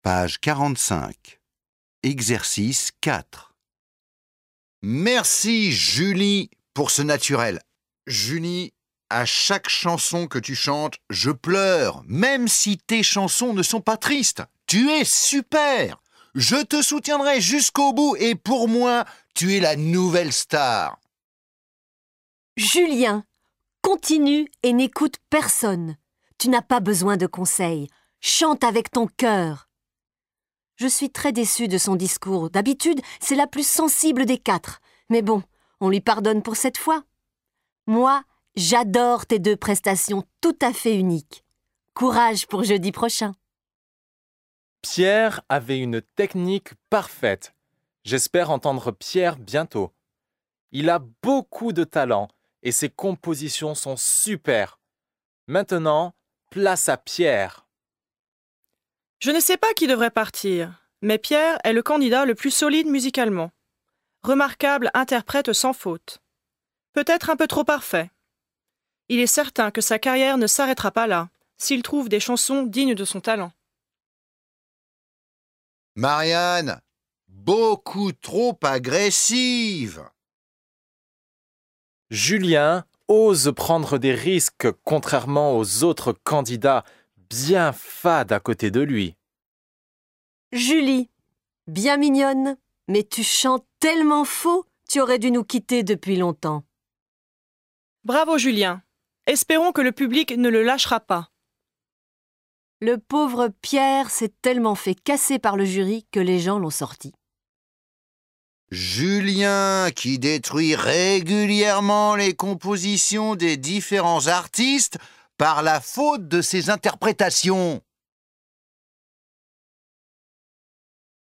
Page 45. Exercice 4. Merci Julie pour ce naturel. Julie, à chaque chanson que tu chantes, je pleure, même si tes chansons ne sont pas tristes. Tu es super. Je te soutiendrai jusqu'au bout et pour moi, tu es la nouvelle star. Julien, continue et n'écoute personne. Tu n'as pas besoin de conseils. Chante avec ton cœur. Je suis très déçue de son discours. D'habitude, c'est la plus sensible des 4. Mais bon, on lui pardonne pour cette fois. Moi, j'adore tes 2 prestations tout à fait uniques. Courage pour jeudi prochain. Pierre avait une technique parfaite. J'espère entendre Pierre bientôt. Il a beaucoup de talent et ses compositions sont super. Maintenant, place à Pierre. Je ne sais pas qui devrait partir, mais Pierre est le candidat le plus solide musicalement. Remarquable interprète sans faute. Peut-être un peu trop parfait. Il est certain que sa carrière ne s'arrêtera pas là, s'il trouve des chansons dignes de son talent. Marianne, beaucoup trop agressive. Julien ose prendre des risques contrairement aux autres candidats bien fades à côté de lui. Julie, bien mignonne, mais tu chantes tellement faux, tu aurais dû nous quitter depuis longtemps. Bravo Julien. Espérons que le public ne le lâchera pas. Le pauvre Pierre s'est tellement fait casser par le jury que les gens l'ont sorti. Julien qui détruit régulièrement les compositions des différents artistes par la faute de ses interprétations.